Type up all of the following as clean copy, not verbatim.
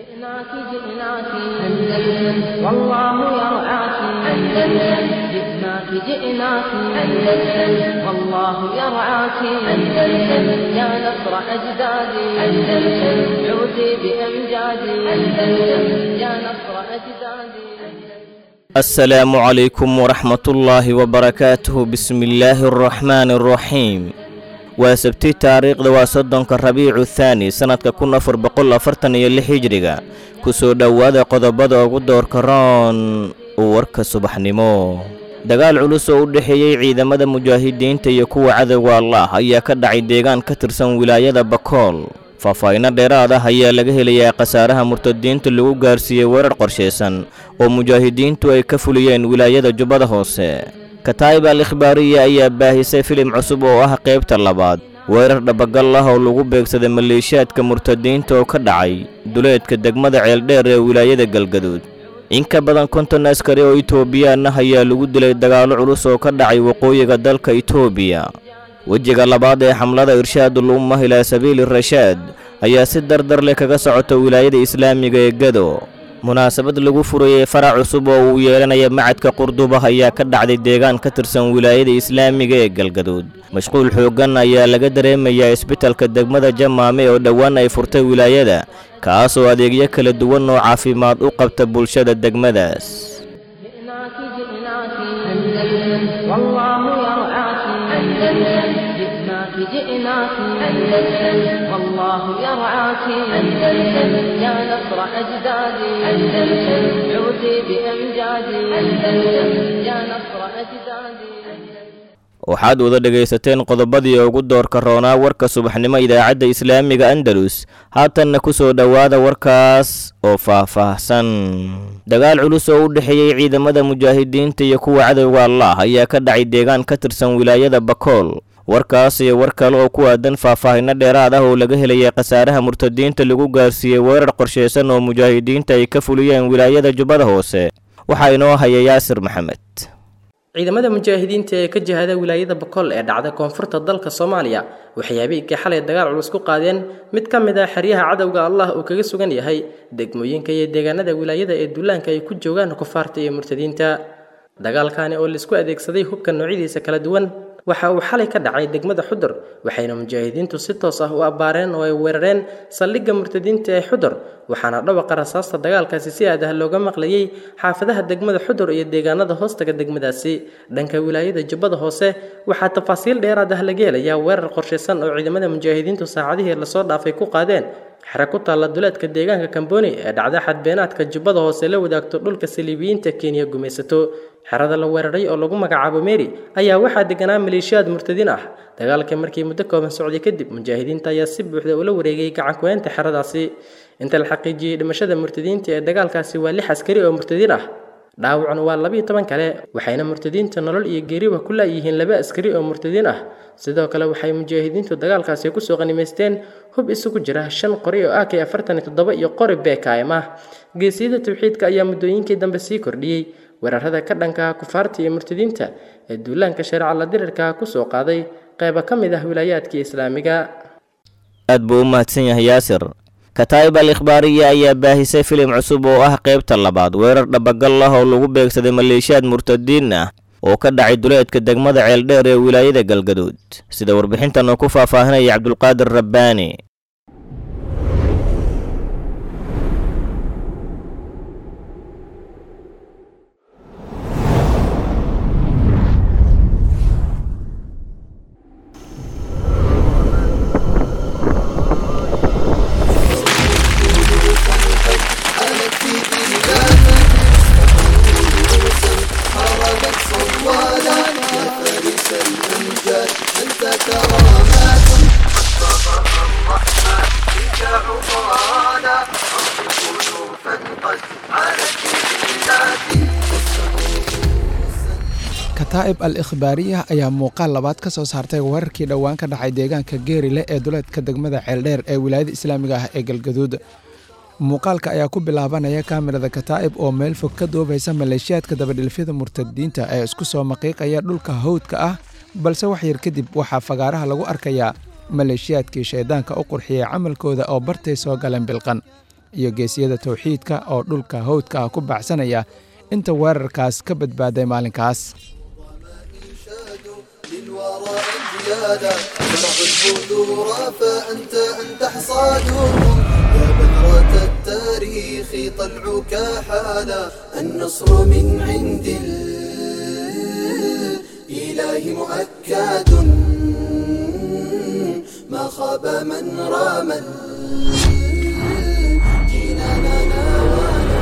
جئناك جئناك أندلس والله يرعاك أندلس جئناك جئناك أندلس والله يرعاك أندلس يا نصر أجدادي أندلس عودي بأمجادي أندلس يا نصر أجدادي. السلام عليكم ورحمة الله وبركاته. بسم الله الرحمن الرحيم. وسبتي تاريخ دواسدن كربيع الثاني سنة كنا 1446 هجرية كسو دوادا قضبادا وقدور كران وورك صبحنمو دقال علوسو udhexeeyay ciidamada mujaahidiinta iyo kuwa cadawga Allah ayaa ka dhacay deegaan ka tirsan wilaayada Bakool. faafayna dheeraad ah ayaa laga helayaa qasaaraha murtadiinta lagu gaarsiiyay weerar qorsheysan oo mujaahidiintu ay ka fuliyeen wilaayada Jubbada Hoose. Kataib al-Ikhbaariya ayaa baahisay filim cusub oo ah qaybta labaad weerar dhabagal ah oo lagu beegsaday maleeshiyaadka murtadiinta oo ka dhacay duleedka degmada Ceeldheer ee wilaayada Galgaduud. in ka badan 50 askari oo Itoobiyaan ah ayaa lagu dilay dagaalo culus oo ka dhacay waqooyiga dalka Itoobiya. wajiga labaad ee xamlada irshaadul ummah ila sabiil ar-rashaad ayaa si dardar leh kaga socota wilaayada islaamiga ee Gado. munaasabad lagu furayay farac cusub oo uu yeelanaya macadka Qurduba ayaa ka dhacday deegaan ka tirsan wilaayada islaamiga ee Galgaduud. mashquul xoogan ayaa laga dareemayaa isbitaalka degmada Jamaame oo dhawaan ay furtay wilaayada kaas oo adeegyo kala duwan oo caafimaad u qabta bulshada degmadaas. جئناك أندلس والله يرعاك أندلس يا نصر أجدادي أندلس عودي بأمجادي أندلس يا نصر أجدادي. waxaad wada dhagaysateen qodobadii ugu doorka roonaa warka subaxnimo idaacadda islaamiga Andalus. haatanna ku soo dhawaada warkaas oo faahfaahsan. dagaal culus oo u dhexeeyay ciidamada mujaahidiinta iyo kuwa cadawga Allah ayaa ka dhacay deegaan ka tirsan wilaayada Bakool. warkaas iyo war kale oo ku aadan faahfaahinna dheeraad ah oo laga helay qasaaraha murtadiinta lagu gaarsiiyay weerar qorsheysan oo mujaahidiinta ay ka fuliyeen wilaayada Jubbada Hoose. waxa inoo haya Yaasir Maxamed. ciidamada mujaahidiinta ee ka jihada wilaayada Bakool ee dhacda koonfurta dalka Soomaaliya waxay habeenkii xalay dagaal culus ku qaadeen mid ka mid ah xeryaha cadawga Allah oo kaga sugan yahay degmooyinka iyo deegaanada wilaayada ee duulaanka ay ku joogaan kufaarta iyo murtadiinta. dagaalkaani oo la isku adeegsaday hubka noocyadiisa kala duwan waxa uu xalay ka dhacay degmada Xudur waxayna mujaahidiintu si toos ah u abaareen oo ay weerareen saldhigga murtadiinta ee Xudur waxaana dhawaqa rasaasta dagaalkaasi si aad ah looga maqlayay xaafadaha degmada Xudur iyo deegaanada hoostaga degmadaasi. dhanka wilaayada Jubbada Hoose waxaa tafaasiil dheeraad ah laga helayaa weerar qorsheysan oo ciidamada mujaahidiintu saacadihii la soo dhaafay ku qaadeen xero ku taala duleedka deegaanka Kamboni ee dhacda xadbeenaadka Jubbada Hoose la wadaagto dhulka Saliibiyiinta Kenya gumaysato. xerada la weeraray oo lagu magacaabo Meeri ayaa waxaa deganaa maleeshiyaad murtadiin ah. dagaalka markii muddo kooban socday kadib mujaahidiinta ayaa si buuxda ula wareegay gacan ku haynta xeradaasi. inta la xaqiijiyay dhimashada murtadiinta ee dagaalkaasi waa 6 askari oo murtadiin ah, dhaawacna waa 12 kale waxayna murtadiinta nolol iyo geeriba ku laayihiin 2 askari oo murtadiin ah. sidoo kale waxay mujaahidiintu dagaalkaasi ku soo qanimaysteen hub isugu jira 5 qori oo AK-47 iyo qori BKM ah. geesiyada tawxiidka ayaa muddooyinkii dambe sii kordhiyay weerarada ka dhanka kufaarta iyo murtadiinta ee duulaanka sharci la dirirka ku soo qaaday qayb ka mid ah wilaayaadka islaamiga. aad buu u mahadsan yahay Yaasir. Kataib al-Ikhbaariya ayaa baahisay filim cusub oo ah qaybta labaad weerar dhabagal ah oo lagu beegsaday maleeshiyaad murtadiin ah oo ka dhacay duleedka degmada Ceeldheer ee wilaayada Galgaduud. sida warbixintan oo ku faahfaahinaya Cabdulqaadir Rabbaani. Kataib al-Ikhbaariya ayaa muuqaal labaad ka soo saartay weerarkii dhawaan ka dhacay deegaanka Geerile ee duleedka degmada Ceeldheer ee wilaayada islaamiga ah ee Galgaduud. muuqaalka ayaa ku bilaabanaya kaamirada Kataib oo meel fog ka doobaysa maleeshiyaadka dabadhilfyada murtadiinta ee isku soo maqiiqaya dhulka hawdka ah, balse wax yar kadib waxaa fagaaraha lagu arkayaa maleeshiyaadkii shaydaanka u qurxiyay camalkooda oo bartay soo galeen bilqan. iyo geesiyada tawxiidka oo dhulka hawdka ah ku baxsanaya inta weerarkaas ka badbaaday maalinkaas. التاريخ طلعك حالا النصر من عند الإله مؤكد ما خاب من رام جناننا ناوانا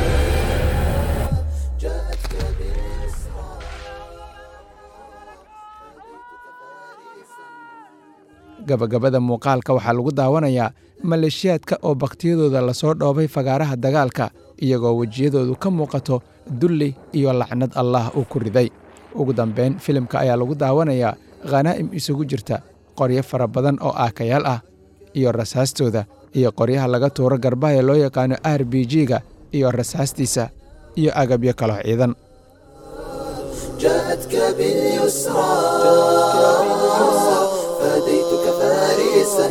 جاءتك بالإسراء gabagabada muuqaalka waxaa lagu daawanayaa maleeshiyaadka oo bakhtiyadooda lasoo dhoobay fagaaraha dagaalka iyagoo wejiyadoodu ka muuqato dulli iyo lacnad allah uu ku riday. ugu dambayn filimka ayaa lagu daawanayaa khanaa'im isugu jirta qoryo fara badan oo aakayaal ah iyo rasaastooda iyo qoryaha laga tuuro garbaha ee loo yaqaano RPG-ga iyo rasaastiisa iyo agabyo kaloo ciidan. جاءتك باليسرى فديتك فارسا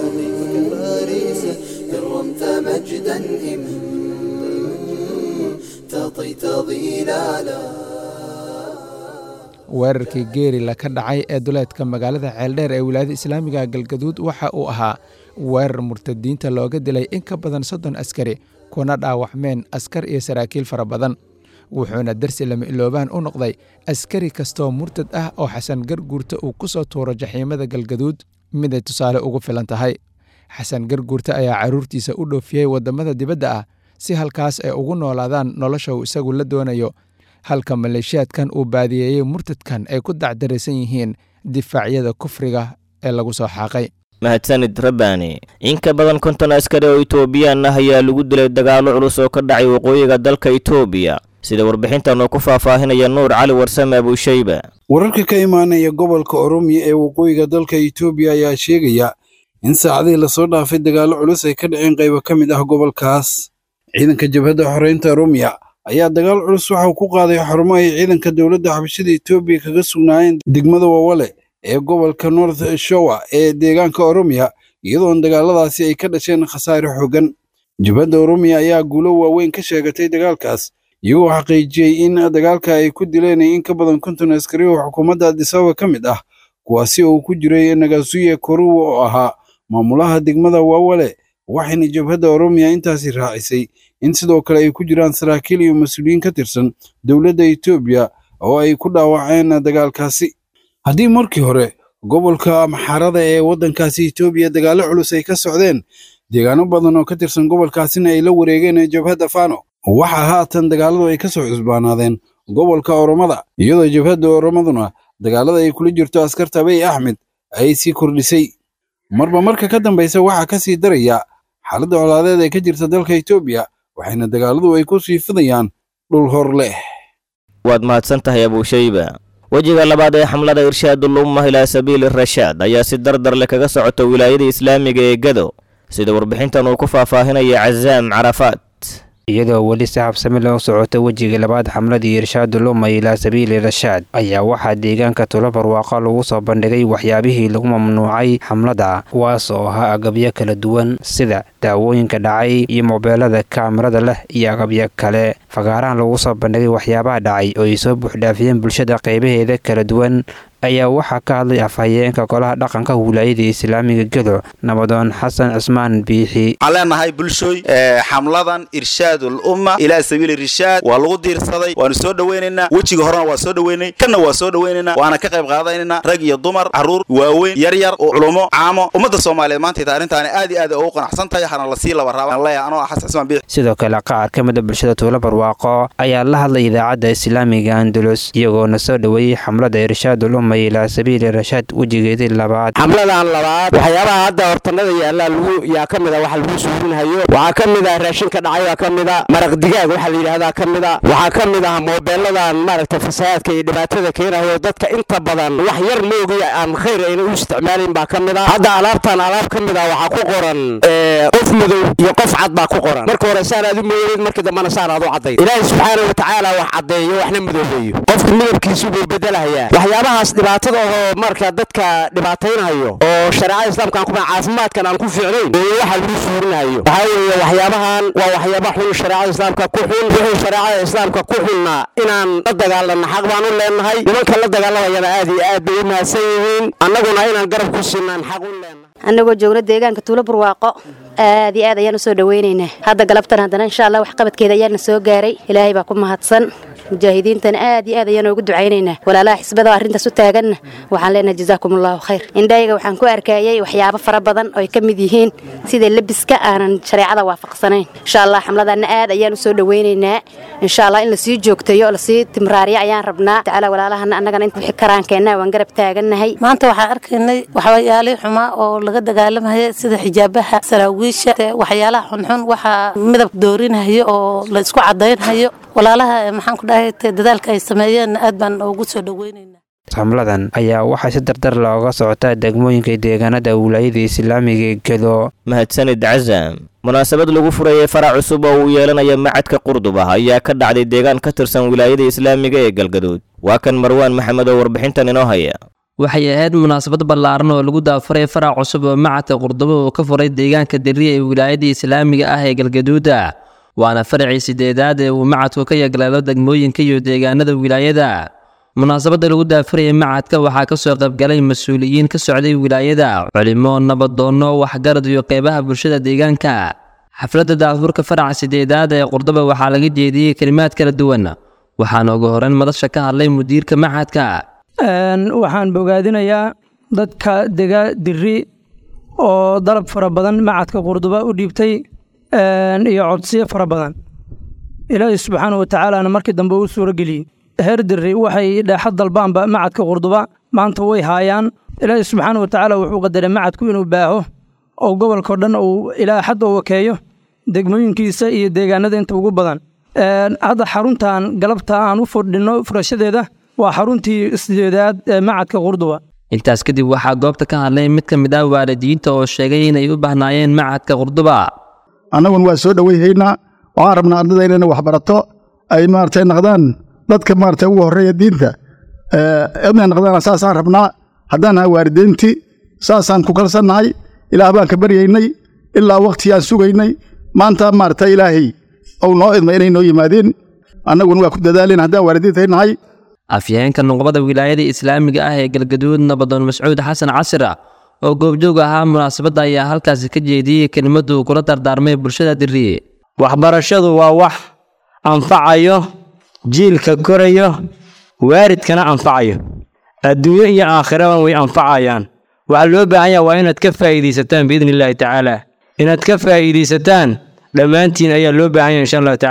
إن رمت مجدا إم تطيت ظلالا. weerarkii geerila ka dhacay ee duleedka magaalada ceeldheer ee wilaayada islaamiga galgaduud waxa uu ahaa weerar murtadiinta looga dilay in ka badan 30 askari kuna dhaawacmeen askar iyo saraakiil fara badan. wuxuuna darsi lama iloobaan u noqday askari kastoo murtad ah oo xasan garguurta uu ku soo tuuro jaxiimada galgaduud miday tusaale ugu filan tahay. xasan garguurta ayaa carruurtiisa u dhoofiyey waddamada dibadda ah si halkaas ay ugu noolaadaan nolosha uu isagu la doonayo, halka maleeshiyaadkan uu baadiyeeyey murtadkan ay ku dacdaraysan yihiin difaacyada kufriga ee lagu soo xaaqay. mahadsanid rabbaani. in ka badan 50 askari oo Itoobiyaan ah ayaa lagu dilay dagaallo culus oo ka dhacay waqooyiga dalka Itoobiya, sida warbixintan oo ku faahfaahinaya Nuur Cali Warsame Abushayba. wararka ka imaanaya gobolka Oromiya ee waqooyiga dalka Itoobiya ayaa sheegaya in saacadii la soo dhaafay dagaallo culus ay ka dhaceen qaybo ka mid ah gobolkaas. ciidanka jabhadda xoreynta Oromiya ayaa dagaal culus waxa uu ku qaaday xarumo ay ciidanka dowladda xabashida Itoobiya kaga sugnaayeen degmada Wawale ee gobolka North Showa ee deegaanka Oromiya, iyadoo dagaaladaasi ay ka dhasheen khasaare xooggan. jabhadda Oromiya ayaa guulo waaweyn ka sheegatay dagaalkaas, iyagoo xaqiijiyey in dagaalka ay ku dileen in ka badan 50 askari oo xukuumadda Addis Ababa ka mid ah, kuwaasi oo ku jiray Nagasuye Koruwo oo ahaa maamulaha degmada Wawale. waxayna jabhadda Oromiya intaasi raacisay in sidoo kale ay ku jiraan saraakiil iyo mas'uuliyiin ka tirsan dowladda Itoobiya oo ay ku dhaawaceen dagaalkaasi. haddii markii hore gobolka Amxaarada ee waddankaasi Itoobiya dagaallo culus ay ka socdeen, deegaano badan oo ka tirsan gobolkaasina ay la wareegeen jabhadda Fano, waxaa haatan dagaalladu ay ka soo cusbaanaadeen gobolka Oromada, iyadoo jabhadda Oromaduna dagaallada ay kula jirto askarta Abiy Ahmed ay sii kordhisay. marba marka ka dambaysa waxaa ka sii daraya xaaladda colaadeed ee ka jirta dalka Itoobiya, waxayna dagaalladu ay ku sii fidayaan dhul hor leh. waad mahadsan tahay Abushayba. wejiga labaad ee xamlada irshaadul ummah ilaa sabiili rashaad ayaa si dardar leh kaga socota wilaayada islaamiga ee Gado, sida warbixintan uu ku faahfaahinaya Cazaam Carafaat. iyadoo weli si habsami loo socoto wejiga labaad xamladii irshaadul ummah ilaa sabiili rashaad ayaa waxaa deegaanka Tulo Barwaaqo lagu soo bandhigay waxyaabihii lagu mamnuucay xamlada, kuwaas oo ahaa agabyo kala duwan sida daawooyinka dhacay iyo moobeelada kaamirada leh iyo agabyo kale. fagaarahan lagu soo bandhigay waxyaabaha dhacay oo ay soo buuxdhaafiyeen bulshada qaybaheeda kala duwan ayaa waxaa ka hadlay afhayeenka golaha dhaqanka wilaayada islaamiga Gado, nabadoon Xasan Cismaan Biixi. على bulshooy xamladan irshaadul umma ila sabiil irshaad waa lagu diirsaday, waanu soo dhaweynayna. wejiga horena waa soo dhaweynay, kana waa soo dhaweynayna, waana ka qayb qaadanaynaa rag iyo dumar, caruur waaweyn, yar yar oo culimo caamo ummadda Soomaaliyeed maanta arrintan aad iyo aad ugu qanacsan tahay, hana la sii laba raabaan leeyahay anoo Xasan Cismaan Biixi. sidoo kale qaar ka mid ah bulshada Tulo Barwaaqo ayaa la hadlay idaacadda islaamiga Andalus iyagoo na soo dhaweeyay xamlada irshaadul umma ila sabiili rashaad wejigeedii labaad. xamladan labaad waxyaabaha hadda hortanada yaala yaa ka mid ah waxa lagu suurinayo, waxaa ka mid ah raashinka dhacay, ka mid ah maraq digaag waxa la yiraahdaa, ka mid ah waxaa ka mid ah moobeeladan maaragtay fasaadka iyo dhibaatada keenayo dadka inta badan wax yar moogi aan khayr ayna u isticmaalin baa ka mid ah. hadda alaabtan alaab ka mid ah waxaa ku qoran qof madow iyo qof cad baa ku qoran. marka hore saan aad u mooyeen, markii dambana saan aad u caday. ilaahay subxaanahu wa tacaala wax cadeeyo waxna madoobeeyo, qofka midabkiisu buu bedelayaa. waxyaabahaas dhibaatada oo marka dadka dhibaataynayo oo shareecada islaamka aan ku caafimaadkan aan ku fiicnayn waxa lagu suurinayo waxa weeye waxyaabahan waa waxyaabo xun shareecada islaamka ku xun wixii shareecada islaamka ku xunna inaan la dagaalano xaq baan u leenahay nimanka la dagaalamayana aad iyo aad bay u mahadsan yihiin annaguna inaan garab ku siinaan xaq u leenahay annagoo joogna deegaanka tuulo barwaaqo aad iyo aad ayaan u soo dhaweynaynaa hadda galabtan haddana insha Allah wax qabadkeeda ayaana soo gaaray ilaahay baa ku mahadsan mujaahidiintana aad iyo aad ayaan ugu ducaynaynaa walaalaha xisbada arrintaas u taaganna waxaan leenahay jazaakumullahu khayr indhayga waxaan ku arkayay waxyaabo fara badan oo ay ka mid yihiin sida labiska aanan shareecada waafaqsanayn insha Allah xamladana aad ayaan u soo dhaweynaynaa insha Allah in la sii joogtayo la sii timraariyo ayaan rabnaa taala walaalahana annagana inta wixii karaankeenna waan garab taaganahay maanta waxaan arkaynay waxyaalo xuma oo laga dagaalamayo sida xijaabaha salaawiisha waxyaalaha xunxun waxa midab doorinayo oo la isku cadaynayo walaalaha maxaan ku dhahay dadaalka ay sameeyeen aad baan ugu soo dhaweynaynaa xamladan ayaa waxaa si dardar looga socotaa degmooyinka deegaanada wilaayada islaamiga ee Gedo. mahadsanid Cazam. munaasabad lagu furayay farac cusub oo uu yeelanaya macadka Qurduba ayaa ka dhacday deegaan ka tirsan wilaayada islaamiga ee Galgaduud. waa kan Marwaan Maxamed oo warbixintan inoo haya. waxay ahayd munaasabad ballaaran oo lagu daafuray farac cusub oo macadka Qurduba oo ka furay deegaanka Diriye ee wilaayada islaamiga ah ee Galgaduud. waana faracii sideedaad ee uu macadku ka yagleelo degmooyinka iyo deegaanada wilaayada. munaasabada lagu daafurayay macadka waxaa ka soo qaybgalay mas'uuliyiin ka socday wilaayada, culimo, nabadoono, waxgarad iyo qeybaha bulshada deegaanka. xafladda daafurka faraca sideedaad ee Qurduba waxaa laga jeediyay kalimaad kala duwan, waxaana ugu horeyn madasha ka hadlay mudiirka macadka. waxaan bogaadinayaa dadka dega Diri oo dalab fara badan macadka Qurduba u dhiibtay iyo codsiyo fara badan. ilaahay subxaanahu wa tacaala markii dambe uu suuro geliyay heer Diri waxay dhaaxad dalbaanba macadka Qurduba maanta way haayaan. ilaahay subxaanahu wa tacaala wuxuu qadaray macadku inuu baaho oo gobolka dhan uu ilaa xad oo wakeeyo degmooyinkiisa iyo deegaanada inta ugu badan. hadda xaruntan galabta aan u fadhino furashadeeda waa xaruntii sideedaad ee macadka Qurduba. intaas kadib waxaa goobta ka hadlay mid ka mid ah waalidiinta oo sheegay inay u baahnaayeen macadka Qurduba. annaguna waa soo dhaweynaynaa waxaan rabnaa ardayda inay wax barato ay maartay naqdaan dadka maartay ugu horeeya diinta inay naqdaan saasaan rabnaa haddaan nahay waalidiintii saasaan ku kalsannahay ilaah baan ka baryaynay ilaa waqtiyaan sugaynay maanta maartay ilaahay ou noo idmay inay noo yimaadeen annaguna waa ku dadaaleen haddaan waalidiintay nahay. afyaheenka nuqbada wilaayada islaamiga ah ee Galgaduud nabadoon Mascuud Xasan Casira oo goobjoog ahaa munaasabadda ayaa halkaasi ka jeediyay kelimadu kula dardaarmay bulshada Diriye. waxbarashadu waa wax anfacayo jiilka korayo waalidkana anfacayo adduunyo iyo aakhiraba way anfacayaan. waxa loo baahan yahay waa inaad ka faa'iideysataan biidnillaahi tacaala inaad ka faa'iideysataan dhammaantiin ayaa loo baahan yahay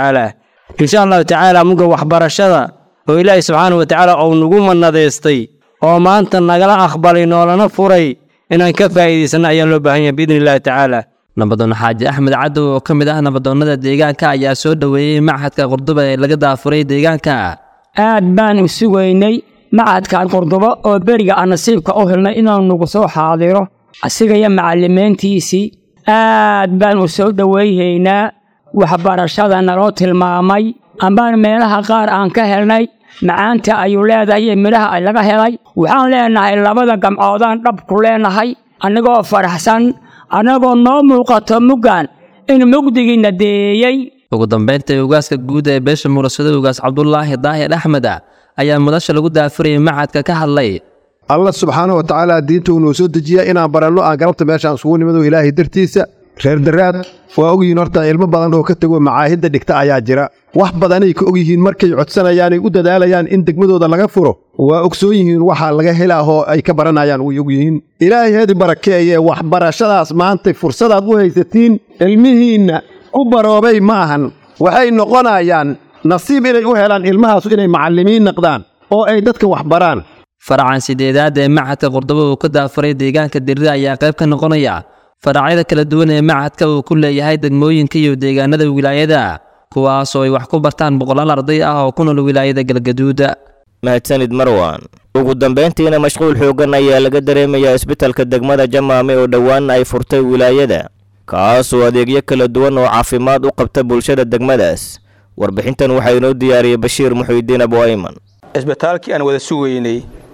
insha allahu tacaala muga waxbarashada oo ilaahay subxaanahu wa tacaala uu nagu manadeystay oo maanta nagala aqbalay noolana furay inaan ka faa'iideysano ayaa loo baahan yahay biidnillaahi tacaala. nabadoon Xaaji Axmed Cadow oo ka mid ah nabadoonnada deegaanka ayaa soo dhaweeyay macadka Qurduba ee laga daafuray deegaanka. aad baan u sugaynay macadka Qurduba oo beriga aan nasiibka u helnay inaan nagu soo xaadiro asiga iyo macallimiintiisii aad baan u soo dhaweeyaynaa. waxbarashada naloo tilmaamay ambaan meelaha qaar aan ka helnay macaanta ayuu leedahay midhaha ay laga helay. waxaan leenahay labada gamcoodaan dhab ku leenahay anigoo faraxsan anagoo noo muuqato muggaan in mugdigiina deeyay. ugu dambeyntii ugaaska guud ee beesha murasada ugaas Cabdullaahi Daahir Axmed ayaa madasha lagu daafurayay macadka ka hadlay. Allah subxaanahu wa tacaala diinta uu noo soo dejiyaa inaan baranno aan galabta meeshaan isugu nimado ilaahay dartiisa. reer Daraad waa ogyihiin horta ilmo badan oo ka tago macaahidda dhigta ayaa jira wax badanay ka ogyihiin markay codsanayaan ay u dadaalayaan in degmadooda laga furo waa ogsoon yihiin waxa laga helaa oo ay ka baranayaan way ogyihiin. ilaahay hadi barakeeye waxbarashadaas maanta fursadaad u haysatiin ilmihiinna u baroobay maahan waxay noqonayaan nasiib inay u helaan ilmahaas inay macallimiin noqdaan oo ay dadka wax baraan. faracan sideedaad ee macadka Qurduba oo ka daafuray deegaanka Diriye ayaa qayb ka noqonaya faracyada kala duwan ee macadka uu ku leeyahay degmooyinka iyo deegaanada wilaayada kuwaas oo ay wax ku bartaan boqolaal arday ah oo ku nool wilaayada Galgaduud. mahadsanid Marwaan. ugu dambeyntiina mashquul xoogan ayaa laga dareemayaa isbitaalka degmada Jamaame oo dhawaan ay furtay wilaayada kaas oo adeegyo kala duwan oo caafimaad u qabta bulshada degmadaas. warbixintan waxaa inoo diyaariyay Bashiir Muxuudiin Abu Ayman. isbitaalkii aan wada sugaynay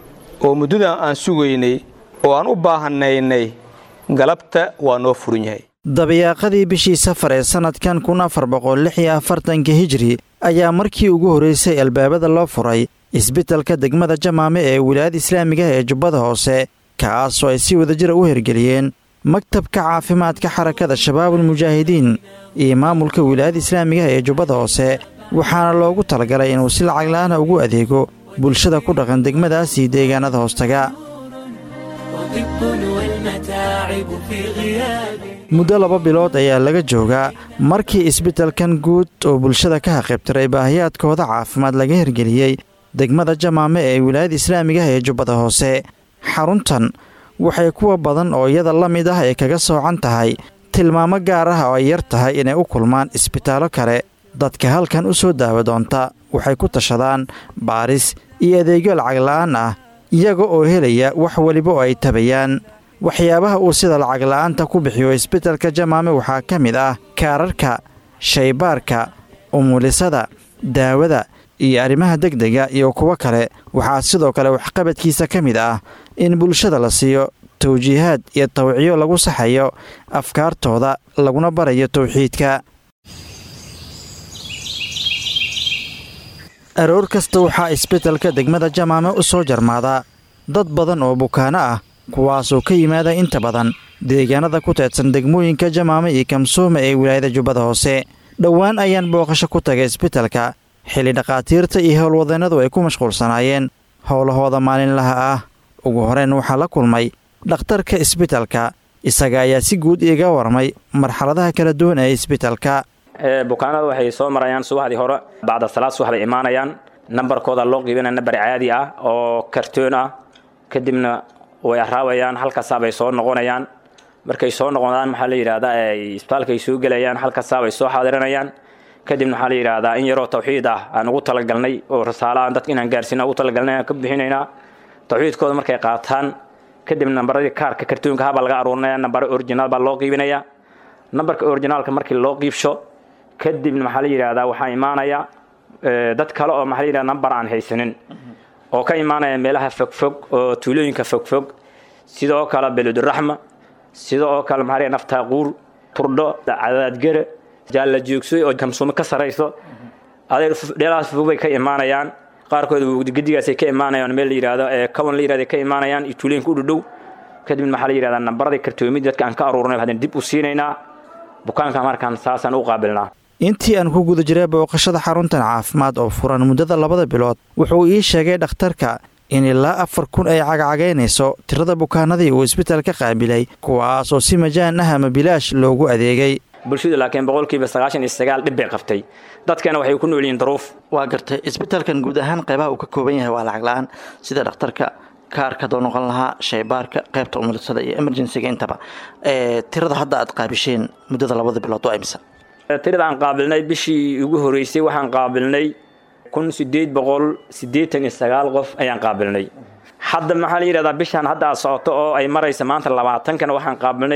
oo muddadan aan sugaynay oo aan u baahanaynay galabta waa noo furan yahay. dabayaaqadii bishii safar ee sanadkan 1446 hijri ayaa markii ugu horeysay albaabada loo furay isbitaalka degmada Jamaame ee wilaayada Islaamiga ee Jubbada Hoose, kaasoo ay si wadajir u hirgeliyeen maktabka caafimaadka xarakada Shabaabul Mujaahidiin iyo maamulka wilaayada Islaamiga ee Jubbada Hoose, waxaana loogu talagalay inuu si lacag la'aan ugu adeego bulshada ku dhaqan degmadaas iyo deegaanada hoostaga. muddo 2 bilood ayaa laga joogaa markii isbitaalkan guud oo bulshada ka haqabtiray baahiyaadkooda caafimaad laga hirgeliyey degmada Jamaame ee wilaayada Islaamiga ee Jubbada Hoose. xaruntan waxay kuwa badan oo iyada la mid ah ay kaga soocan tahay tilmaamo gaar ah oo ay yar tahay inay u kulmaan isbitaallo kale. dadka halkan u soo daawa doonta waxay ku tashadaan baaris iyo adeegyo lacag la'aan ah iyaga oo helaya wax waliba oo ay tabayaan. waxyaabaha uu sida lacag la'aanta ku bixiyo isbitaalka Jamaame waxaa ka mid ah kaararka, shaybaarka, umulisada, daawada iyo arrimaha degdega iyo kuwa kale. waxaa sidoo kale waxqabadkiisa ka mid ah in bulshada la siiyo tawjiihaad iyo tawciyo lagu saxayo afkaartooda laguna barayo tawxiidka. aroor kasta waxaa isbitaalka degmada Jamaame u soo jarmaada dad badan oo bukaano ah, kuwaasoo ka yimaada inta badan deegaanada ku teedsan degmooyinka Jamaame iyo Kamsuuma ee wilaayada Jubbada Hoose. dhowaan ayaan booqasho ku tagay isbitaalka xilli dhaqaatiirta iyo howlwadeenadu ay ku mashquulsanaayeen howlahooda maalinlaha ah. ugu horeyn waxaa la kulmay dhakhtarka isbitaalka, isaga ayaa si guud iiga warmay marxaladaha kala duwan ee isbitaalka. bukaanada waxay soo marayaan subaxdii hore bacda salaad subax bay imaanayaan. nambarkooda loo qiibinaya nambar caadi ah oo kartoon ah, kadibna way araabayaan halkaas bay soo noqonayaan. markay soo noqdaan maxaa la yiraahdaa isbitaalka ay soo galayaan halkaas bay soo xaadiranayaan. kadibna waxaa la yiraahdaa in yaroo tawxiid ah aan ugu talagalnay oo risaalaan dadka inaan gaarsiino ugu talagalnay ka bixinaynaa. tawxiidkooda markay qaataan kadibna nambaradii kaarka kartoonka haba laga aruurinayaa, nambar original baa loo qiibinayaa. nambarka originalka markii loo qiibsho kadibna maxaa la yiraahdaa waxaa imaanaya dad kale oo maxaa la yiraahdaa nambar aan haysanin oo ka imaanaya meelaha fogfog oo tuulooyinka fogfog, sidoo kale Beleduraxma, sidoo kale maxaa la yiraahdaa Naftaaquur, Turdho, Cadaadgare, Jaalla Joogsoy oo Kamsuuma ka sareyso. adeer dheelaas fog bay ka imaanayaan. qaarkood gedigaas ay ka imaanayaan meel la yiraahdo kawan la yiraahdo ka imaanayaan iyo tuulooyinka u dhow. kadibna maxaa la yiraahdaa nambarada kartoomid dadka aan ka aruurinay hadaan dib u siinaynaa. bukaanka markaan saasan u qaabilnaa. intii aan ku guda jiray booqashada xaruntan caafimaad oo furan muddada 2 bilood, wuxuu ii sheegay dhakhtarka in ilaa 4,000 ay cagacagaynayso tirada bukaanadii uu isbitaalka qaabilay, kuwaasoo si majaan ah ama bilaash loogu adeegay. bulshada laakiin 99% dhib bay qabtay. dadkana waxay ku nool yihiin duruuf. waa gartay isbitaalkan guud ahaan qaybaha uu ka kooban yahay waa lacag la'aan, sida dhakhtarka, kaarka doo noqon lahaa, shaybaarka, qaybta umulisada iyo emergency-ga intaba. tirada hadda aad qaabisheen muddada 2 bilood waa imisa? tirada aan qaabilnay bishii ugu horeysay waxaan qaabilnay 1889 qof ayaan qaabilnay. hadda maxaa la yiraahdaa bishan hadda socoto oo ay maraysa maanta 20-kana waxaan qaabilnay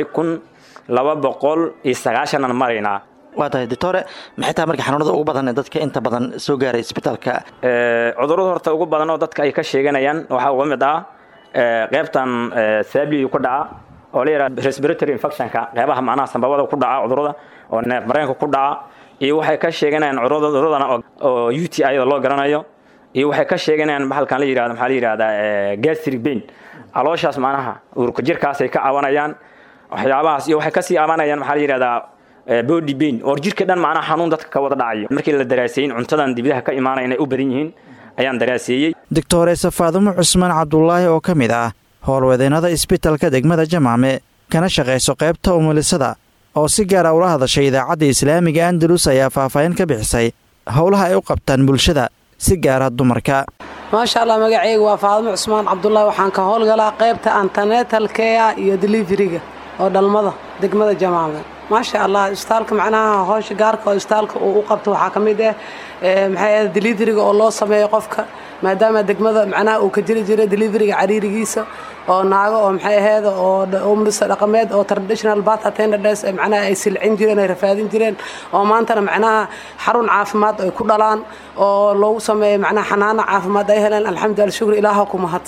1290 aan maraynaa. waa tahay doctor, maxay tahay markii xanuunada ugu badan ee dadka inta badan soo gaaray isbitaalka? cudurrada horta ugu badan oo dadka ay ka sheeganayaan waxaa uga mid ah qaybtan saabliga ku dhaca oo la yiraahdo respiratory infection-ka, qaybaha macnaha sanbabada ku dhaca cudurrada oo neef mareenka ku dhaca, iyo waxay ka sheeganayaan cudurradana oo UTI loo garanayo, iyo waxay ka sheeganayaan halkan la yiraahdo maxaa la yiraahdaa gastric pain, calooshaas macnaha urka jirkaas ay ka cawanayaan. waxyaabahaas iyo waxay ka sii cawanayaan maxaa la yiraahdaa body pain oo jirka dhan macnaha xanuun dadka ka wada dhacayo. markii la daraaseeyay cuntadan dibadaha ka imaanay inay u badan yihiin ayaan daraaseeyay. Dr. Faadumo Cusmaan Cabdullaahi oo ka mid ah howlwadeenada isbitaalka degmada Jamaame kana shaqeyso qaybta umulisada oo si gaar ah ula hadashay idaacadda Islaamiga Andalus ayaa faahfaahin ka bixisay howlaha ay u qabtaan bulshada si gaar ah dumarka. maasha Allah, magacaygu waa Faadumo Cusmaan Cabdullaahi, waxaan ka howlgalaa qaybta antenatal care iyo delivery-ga oo dhalmada degmada Jamaame. maasha Allah, isbitaalka macnaha howsha gaarka oo isbitaalka uu u qabto waxaa ka mid ah maxay delivery-ga oo loo sameeyo qofka, maadaama degmada macnaha uu ka jiri jiray delivery-ga cariirigiisa oo naago oo maxay ahayd oo umrisa dhaqameed oo traditional birth attendants macnaha ay silcin jireen ay rafaadin jireen, oo maantana macnaha xarun caafimaad ay ku dhalaan oo loogu sameeyo macnaha xanaano caafimaad ay heleen. alxamdulillah, shukr ilaaha ku mahadsan.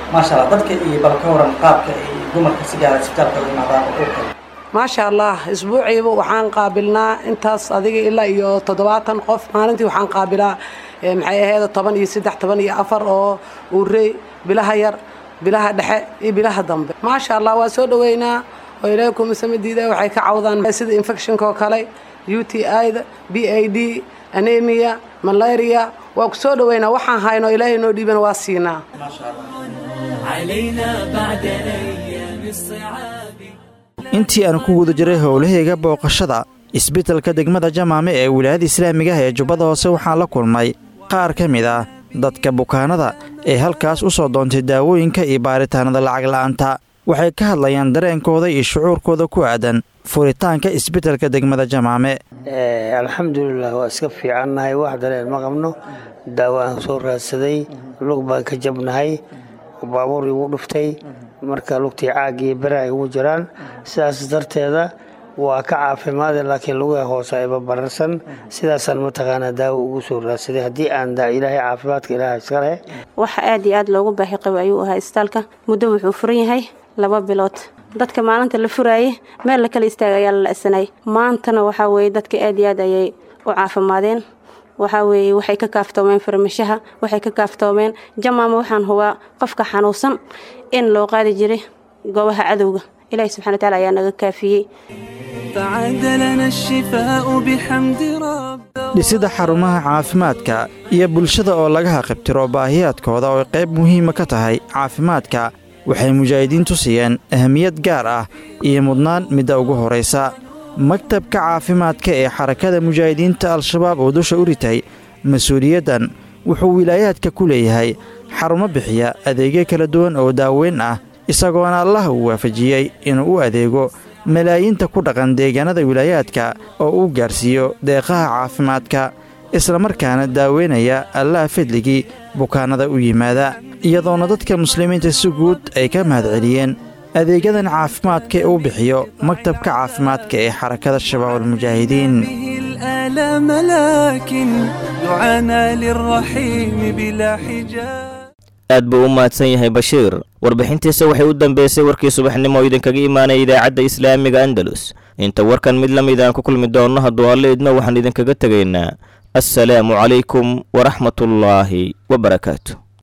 maasha allah dadka iyo bal ka waran qaabka ay dumarka si gaara isbitaalka ugu imaadaan oo uurka maasha allah isbuuciiba waxaan qaabilnaa intaas adiga ilaa iyo 70 qof maalintii waxaan qaabilaa maxay ahayd 10 iyo 3 10 iyo 4 oo uurey bilaha yar bilaha dhexe iyo bilaha dambe maasha allah waa soo dhaweynaa oo ilaykum samadiida waxay ka cawdaan sida infection ko kale UTI BAD anemia malaria waa ku soo dhaweynaa waxaan hayno ilaahay noo dhiiban waa siinaa maasha allah علينا بعد أيام الصعاب intii aan ku guda jiray howlahayga booqashada isbitaalka degmada Jamaame ee wilaayada Islaamiga ah ee Jubbada Hoose waxaan la kulmay qaar ka mid ah dadka bukaanada ee halkaas u soo doontay daawooyinka iyo baaritaanada lacag la'aanta waxay ka hadlayaan dareenkooda iyo shucuurkooda ku aadan furitaanka isbitaalka degmada Jamaame alxamdulillah waa iska fiicannahay wax dareen ma qabno daawo aan soo raadsaday lug baan ka jabnahay baabuur igu dhuftay marka lugtii caag iyo bira ay ugu jiraan sidaas darteeda waa ka caafimaad laakiin lugaha hoose ay bararsan sidaasaan mataqaanaa daawo ugu soo raadsaday haddii aan ilaahay caafimaadka ilaahay iska leh waxa aad iyo aad loogu baahi qabo ayuu ahaa isbitaalka muddo wuxuu furan yahay 2 bilood dadka maalinta la furaayay meel la kala istaagay ayaa la la'sanay maantana waxa weeye dadka aad iyo aad ayay u caafimaadeen waxa weeye waxay ka kaaftoomeen farmashaha waxay ka kaaftoomeen Jamaame waxaan huwa qofka xanuunsan in loo qaadi jiray goobaha cadowga ilaahay subxaanahu wa ta'aala ayaa naga kaafiyay فعاد لنا الشفاء بحمد رب dhisida xarumaha caafimaadka iyo bulshada oo laga haqabtiro baahiyaadkooda oo qayb muhiim ka tahay caafimaadka waxay mujaahidiintu siiyeen ahamiyad gaar ah iyo mudnaan midda ugu horeysa maktabka caafimaadka ee xarakada mujaahidiinta al-shabaab oo dusha u ritay mas'uuliyaddan wuxuu wilaayaadka ku leeyahay xarumo bixiya adeegyo kala duwan oo daaweyn ah isagoona Allah uu waafajiyay inuu u adeego malaayiinta ku dhaqan deegaanada wilaayaadka oo uu gaarsiiyo deeqaha caafimaadka isla markaana daaweynaya Allah fadligii bukaanada u yimaada iyadoona dadka muslimiinta si guud ay ka mahadceliyeen adeegyadan caafimaadka ee uu bixiyo maktabka caafimaadka ee xarakada shabaab mujaahidiin الآلام لكن دعانا للرحيم بلا حجاب aad buu u mahadsan yahay Bashiir warbixintiisa waxay u dambeysay warkii subaxnimo idinkaga imaanay idaacadda Islaamiga Andalus inta warkan mid la mid ah ku kulmi doono hadduu Alle idna waxaan idinkaga tagaynaa assalaamu calaykum wa rahmatullaahi wa barakaatuh